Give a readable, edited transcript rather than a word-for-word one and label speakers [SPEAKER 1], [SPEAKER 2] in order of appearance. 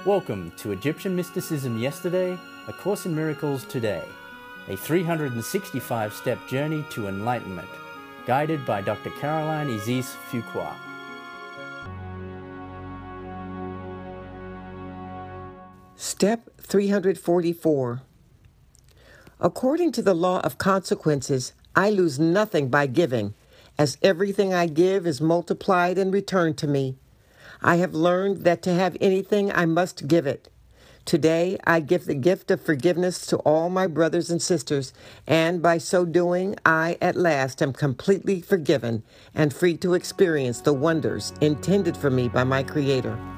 [SPEAKER 1] Welcome to Egyptian Mysticism Yesterday, A Course in Miracles Today, a 365-step journey to enlightenment, guided by Dr. Caroline Isis Fuqua.
[SPEAKER 2] Step 344. According to the law of consequences, I lose nothing by giving, as everything I give is multiplied and returned to me. I have learned that to have anything, I must give it. Today, I give the gift of forgiveness to all my brothers and sisters, and by so doing, I at last am completely forgiven and free to experience the wonders intended for me by my Creator.